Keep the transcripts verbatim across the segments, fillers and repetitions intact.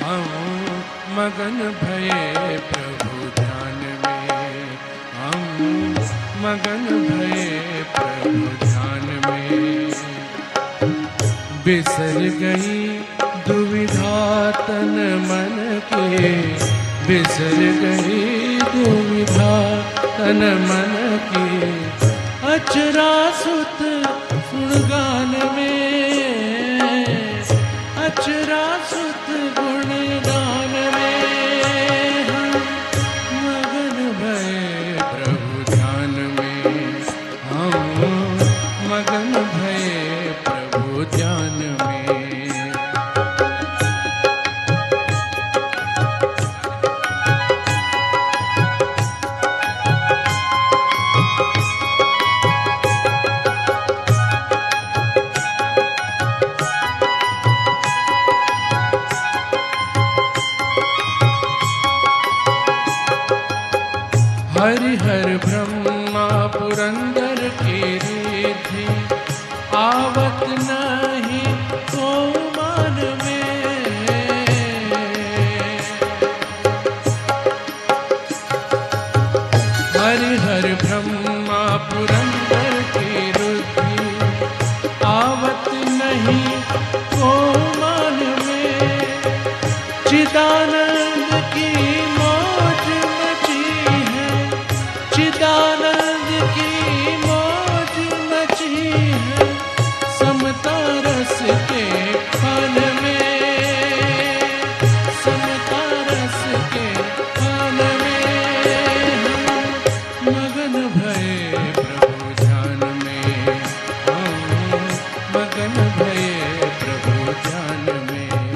हम मगन भये प्रभु ध्यान में, हम मगन भये प्रभु ध्यान में। बिसर गई दुविधा तन मन के, बिसर गई दुविधा तन मन की, अचरा सुत गुणगान में, अचरा सुत गुणगान में। हम मगन भये प्रभु ध्यान में, हम मगन भये प्रभु ध्यान में। हरिहर ब्रह्मा पुरंदर की रिद्धि, आवत नहीं को मान में। हरिहर ब्रह्मा पुरंदर की रिद्धि, आवत नहीं को मान में। चिदानंद की मौज मची है, चिदानंद की मौज मची है, समता रस के खान में, समता रस के खान में। हम मगन भये प्रभु ध्यान में, हम मगन भये प्रभु ध्यान में।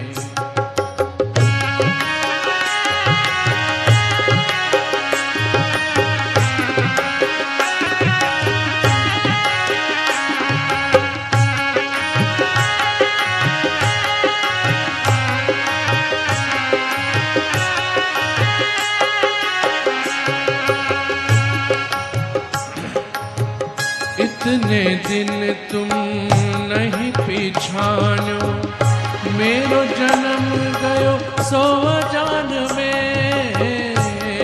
इतने दिन तुम नहीं पिछानो, मेरो जन्म गयो सौ जान में।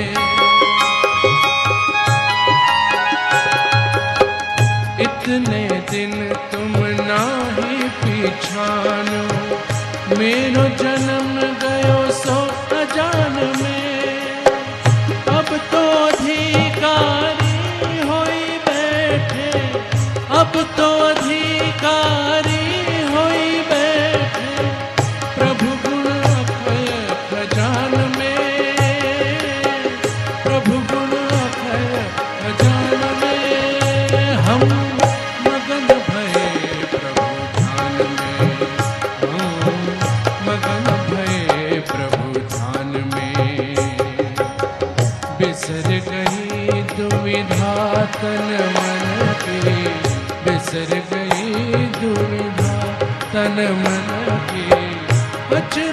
इतने दिन तुम नहीं पिछानो, मेरो जन्म गयो सौ जान में। अब तो अधिकारी होई बैठे, अब तो अधिकारी होई बैठे, प्रभु गुण अक्षय खजान में, प्रभु गुण अक्षय खजान में। हम मगन भये प्रभु ध्यान में, हम मगन भये प्रभु ध्यान में। बिसर गई दुविधा तन मन की, बिसर गई दुविधा तन मन की, अचरा